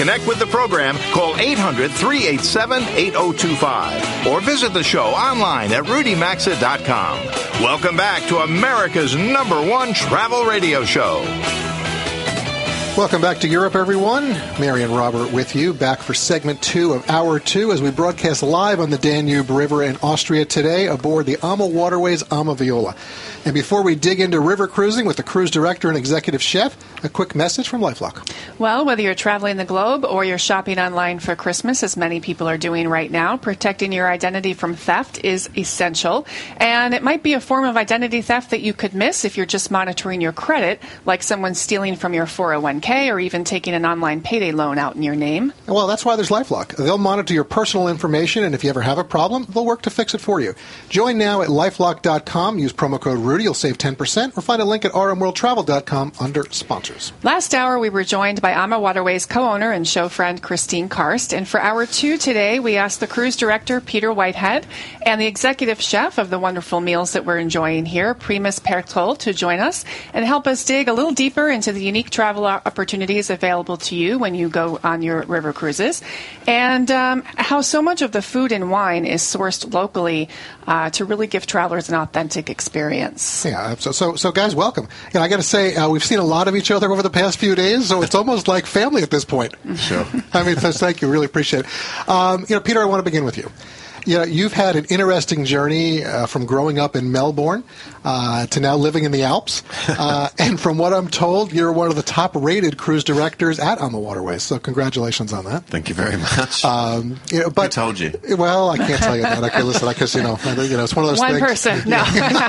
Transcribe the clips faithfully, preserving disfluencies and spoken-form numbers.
connect with the program, call eight hundred, three eight seven, eight oh two five or visit the show online at rudy maxa dot com. Welcome back to America's number one travel radio show. Welcome back to Europe, everyone. Mary and Robert with you, back for segment two of hour two as we broadcast live on the Danube River in Austria today aboard the AMA Waterways AMA Viola. And before we dig into river cruising with the cruise director and executive chef, a quick message from LifeLock. Well, whether you're traveling the globe or you're shopping online for Christmas, as many people are doing right now, protecting your identity from theft is essential. And it might be a form of identity theft that you could miss if you're just monitoring your credit, like someone stealing from your four oh one k or even taking an online payday loan out in your name. Well, that's why there's LifeLock. They'll monitor your personal information, and if you ever have a problem, they'll work to fix it for you. Join now at lifelock dot com. Use promo code Rudy. You'll save ten percent, or find a link at r m world travel dot com under sponsors. Last hour, we were joined by AMA Waterways co-owner and show friend Christine Karst. And for hour two today, we asked the cruise director, Peter Whitehead, and the executive chef of the wonderful meals that we're enjoying here, Primus Pertol, to join us and help us dig a little deeper into the unique travel opportunities available to you when you go on your river cruises, and um, how so much of the food and wine is sourced locally uh, to really give travelers an authentic experience. Yeah, so, so, so guys, welcome. You know, I got to say, uh, we've seen a lot of each other over the past few days, so it's almost like family at this point. Sure. I mean, so thank you. Really appreciate it. Um, you know, Peter, I want to begin with you. You know, you've had an interesting journey uh, from growing up in Melbourne uh, to now living in the Alps. Uh, and from what I'm told, you're one of the top-rated cruise directors at AMA Waterways. So congratulations on that. Thank you very much. Um, you know, but, Who told you? Well, I can't tell you that. Okay, listen, because, you know, you know, it's one of those one things. One person, no.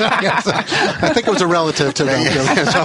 I think it was a relative to them.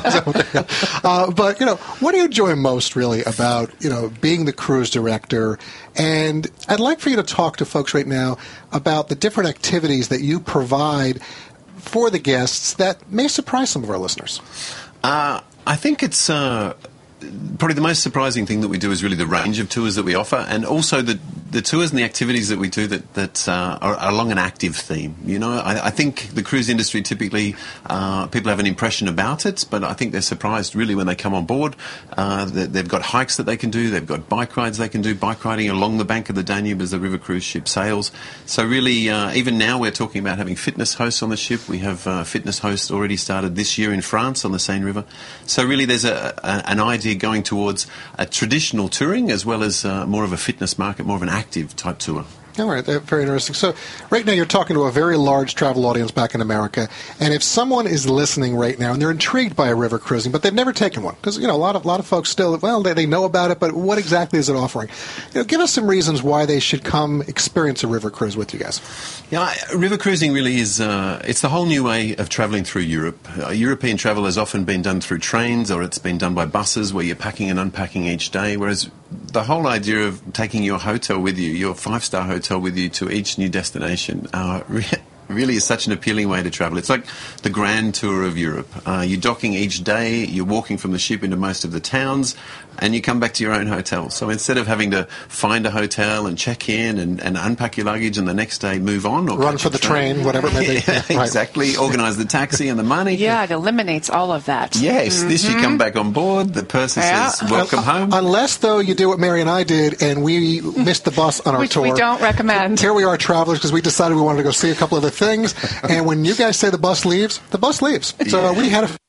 uh, but, you know, what do you enjoy most, really, about, you know, being the cruise director? And I'd like for you to talk to folks right now about the different activities that you provide for the guests that may surprise some of our listeners. Uh, I think it's uh, probably the most surprising thing that we do is really the range of tours that we offer, and also the the tours and the activities that we do that, that uh, are, are along an active theme. You know, I, I think the cruise industry typically, uh, people have an impression about it, but I think they're surprised really when they come on board. Uh, they've got hikes that they can do, they've got bike rides they can do, bike riding along the bank of the Danube as the river cruise ship sails. So really, uh, even now we're talking about having fitness hosts on the ship. We have uh, fitness hosts already started this year in France on the Seine River. So really there's a, a, an idea going towards a traditional touring as well as uh, more of a fitness market, more of an active type tour. All right, very interesting. So right now you're talking to a very large travel audience back in America, and if someone is listening right now and they're intrigued by a river cruising, but they've never taken one, because, you know, a lot of a lot of folks still, well, they, they know about it, but what exactly is it offering? You know, give us some reasons why they should come experience a river cruise with you guys. Yeah, river cruising really is, uh, it's the whole new way of travelling through Europe. Uh, European travel has often been done through trains, or it's been done by buses where you're packing and unpacking each day, whereas the whole idea of taking your hotel with you, your five-star hotel with you to each new destination, uh, re- really is such an appealing way to travel. It's like the grand tour of Europe. Uh, you're docking each day, you're walking from the ship into most of the towns, and you come back to your own hotel. So instead of having to find a hotel and check in and, and unpack your luggage and the next day move on, or run for the train, train whatever it may be. Yeah, right. Exactly. Organise the taxi and the money. Yeah, it eliminates all of that. Yes. Mm-hmm. This you come back on board, the person yeah. says, welcome uh, home. Unless, though, you do what Mary and I did and we missed the bus on our Which tour. Which we don't recommend. Here we are, travelers, because we decided we wanted to go see a couple other things. And when you guys say the bus leaves, the bus leaves. So uh, we had a...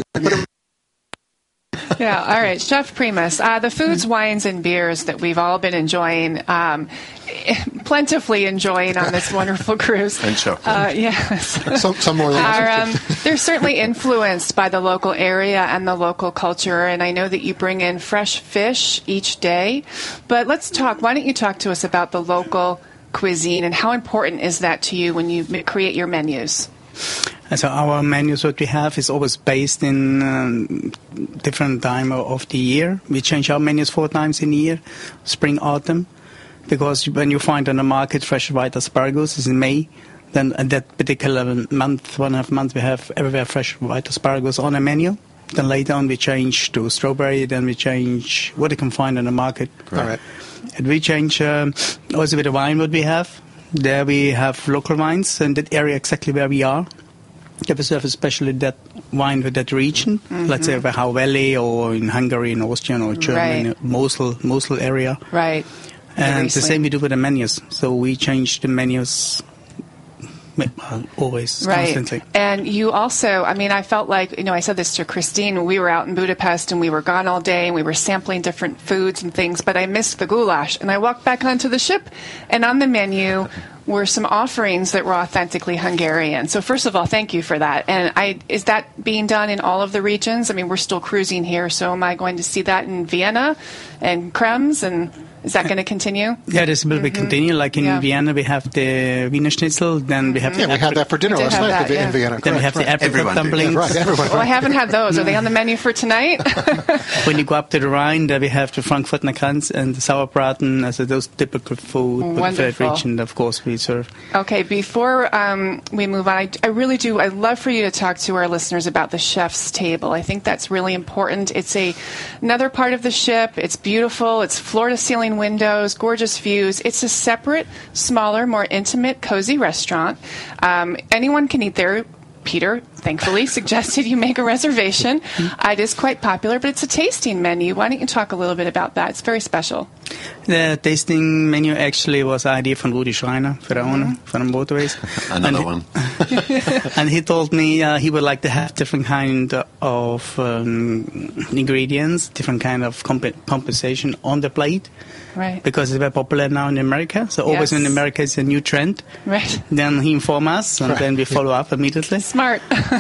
Yeah, all right. Chef Primus, uh, the foods, wines, and beers that we've all been enjoying, um, plentifully enjoying on this wonderful cruise. And chocolate. Uh, yes. Some, some more than are, um, They're certainly influenced by the local area and the local culture, and I know that you bring in fresh fish each day. But let's talk, why don't you talk to us about the local cuisine, and how important is that to you when you create your menus? So our menus, what we have, is always based in um, different time of the year. We change our menus four times in a year, spring, autumn, because when you find on the market fresh white asparagus is in May, then at that particular month, one and a half month, we have everywhere fresh white asparagus on a menu. Then later on we change to strawberry, then we change what you can find on the market. All right. And we change um, also with the wine what we have. There we have local wines in that area exactly where we are. That we serve especially that wine with that region. Mm-hmm. Let's say Wachau Valley or in Hungary, in Austria, or Germany, right. Mosel, Mosel area. Right. And the same we do with the menus. So we change the menus always, right. constantly. And you also, I mean, I felt like, you know, I said this to Christine, we were out in Budapest and we were gone all day and we were sampling different foods and things, but I missed the goulash. And I walked back onto the ship, and on the menu were some offerings that were authentically Hungarian. So first of all, thank you for that. And I, is that being done in all of the regions? I mean, we're still cruising here, so am I going to see that in Vienna and Krems, and is that going to continue? Yeah, this will mm-hmm. be continue. Like in yeah. Vienna, we have the Wiener Schnitzel. Then we have yeah, the we had that for dinner last night that, in yeah. Vienna. Then Correct, we have right. the apricot dumplings. Yeah, right, everyone. Well, I haven't had those. Are they on the menu for tonight? When you go up to the Rhine, there we have the Frankfurter Kranz and the Sauerbraten, as those typical food for that region. Of course, we serve. Okay, before um, we move on, I, I really do. I'd love for you to talk to our listeners about the chef's table. I think that's really important. It's a another part of the ship. It's beautiful. It's floor-to-ceiling windows, gorgeous views. It's a separate, smaller, more intimate, cozy restaurant. Um, anyone can eat there. Peter, thankfully, suggested you make a reservation. Uh, it is quite popular, but it's a tasting menu. Why don't you talk a little bit about that? It's very special. The tasting menu actually was an idea from Rudi Schreiner, the owner Mm-hmm. from Waterways. Another and one. He, and he told me uh, he would like to have different kind of um, ingredients, different kind of comp- compensation on the plate. Right. Because it's very popular now in America. So always Yes. in America it's a new trend. Right. Then he informs us, and right. then we follow up immediately. Smart.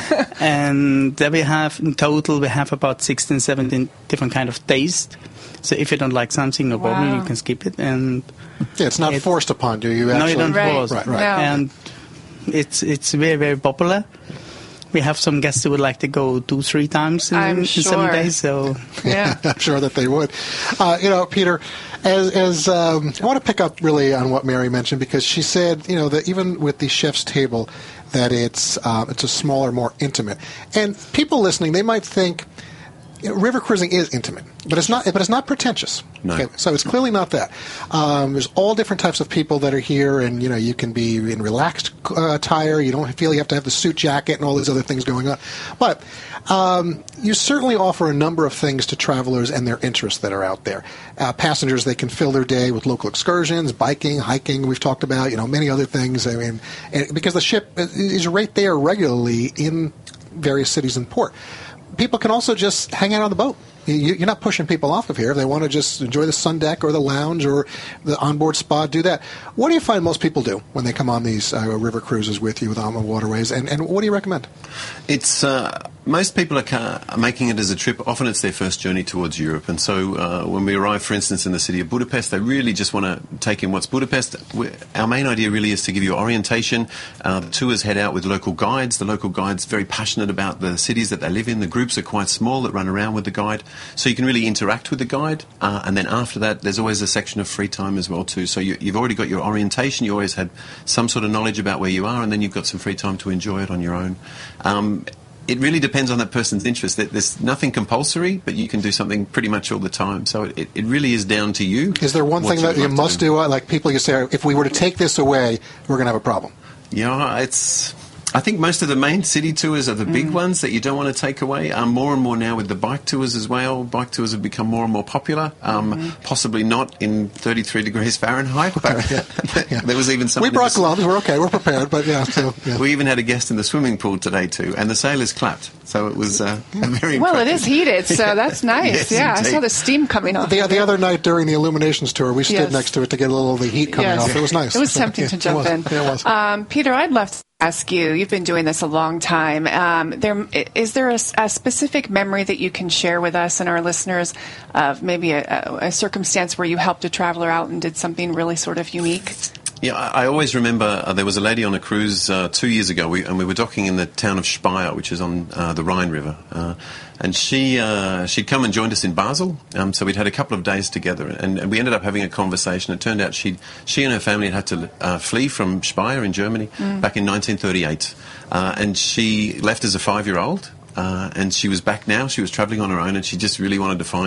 And then we have, in total, we have about sixteen, seventeen different kind of taste. So if you don't like something, no Wow. problem, you can skip it. And Yeah, it's not it, forced upon you. You no, actually, you don't Right. force. Right, right. No. And it's it's very, very popular. We have some guests who would like to go two, three times in, I'm in sure. seven days. So Yeah. I'm sure that they would. Uh, you know, Peter, as, as um, I want to pick up really on what Mary mentioned, because she said, you know, that even with the chef's table, that it's uh, it's a smaller, more intimate. And people listening, they might think, you know, river cruising is intimate, but it's not. But it's not pretentious. No. Okay, so it's clearly not that. Um, there's all different types of people that are here, and you know, you can be in relaxed uh, attire. You don't feel you have to have the suit jacket and all these other things going on. But um, you certainly offer a number of things to travelers and their interests that are out there. Uh, passengers, they can fill their day with local excursions, biking, hiking. We've talked about, you know, many other things. I mean, and because the ship is right there regularly in various cities and port. People can also just hang out on the boat. You, you're not pushing people off of here. If they want to just enjoy the sun deck or the lounge or the onboard spa, do that. What do you find most people do when they come on these uh, river cruises with you with AMA Waterways, and, and what do you recommend? It's uh, most people are, ca- are making it as a trip. Often it's their first journey towards Europe, and so uh, when we arrive, for instance, in the city of Budapest, they really just want to take in what's Budapest. We're, our main idea really is to give you orientation. Uh, the tours head out with local guides. The local guides very passionate about the cities that they live in. The groups are quite small that run around with the guide, so you can really interact with the guide. Uh, and then after that, there's always a section of free time as well too. So you, you've already got your orientation. You always had some sort of knowledge about where you are, and then you've got some free time to enjoy it on your own. Um, It really depends on that person's interest. There's nothing compulsory, but you can do something pretty much all the time. So it, it really is down to you. Is there one thing that you like must do? do? Like people, you say, if we were to take this away, we're going to have a problem. Yeah, it's... I think most of the main city tours are the big mm. ones that you don't want to take away. Um, more and more now with the bike tours as well. Bike tours have become more and more popular. Um, mm. Possibly not in thirty-three degrees Fahrenheit, but yeah. Yeah. There was even some. We brought gloves. We're okay. We're prepared. But yeah, so, yeah. We even had a guest in the swimming pool today too, and the sailors clapped. So it was uh, very. Well, it impressive. is heated, so that's nice. Yes, yeah, indeed. I saw the steam coming off. The, the other night during the Illuminations tour, we stood Yes. next to it to get a little of the heat coming Yes. off. It was nice. It was tempting Yeah, to jump it was. in. Yeah, it was. Um, Peter, I'd love to ask you. You've been doing this a long time. Um, there is there a, a specific memory that you can share with us and our listeners of maybe a, a, a circumstance where you helped a traveler out and did something really sort of unique? Yeah, I I always remember uh, there was a lady on a cruise uh, two years ago, we, and we were docking in the town of Speyer, which is on uh, the Rhine River. Uh, and she, uh, she'd come and joined us in Basel, um, so we'd had a couple of days together, and, and we ended up having a conversation. It turned out she'd, she and her family had had to uh, flee from Speyer in Germany mm. back in nineteen thirty-eight. Uh, and she left as a five-year-old. Uh, and she was back now. She was travelling on her own, and she just really wanted to find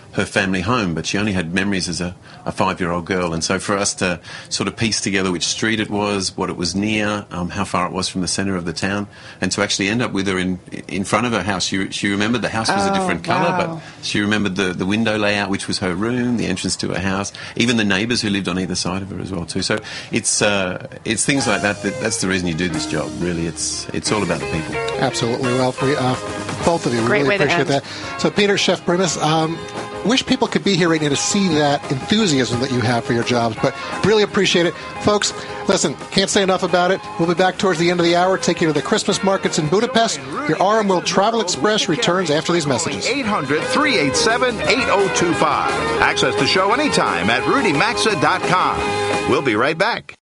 her family home, but she only had memories as a, a five-year-old girl. And so for us to sort of piece together which street it was, what it was near, um, how far it was from the centre of the town, and to actually end up with her in in front of her house. She, she remembered the house was oh, a different colour, wow. but she remembered the, the window layout, which was her room, the entrance to her house, even the neighbours who lived on either side of her as well too. So it's uh, it's things like that, that that's the reason you do this job, really. It's it's all about the people. Absolutely. Well, we, uh, both of you, we Great really way to appreciate end. that. So, Peter, Chef Primus, um, wish people could be here right now to see that enthusiasm that you have for your jobs, but really appreciate it. Folks, listen, can't say enough about it. We'll be back towards the end of the hour, take you to the Christmas markets in Budapest. Your R M World Travel Express returns after these messages. eight hundred, three eight seven, eight oh two five. Access the show anytime at rudy maxa dot com. We'll be right back.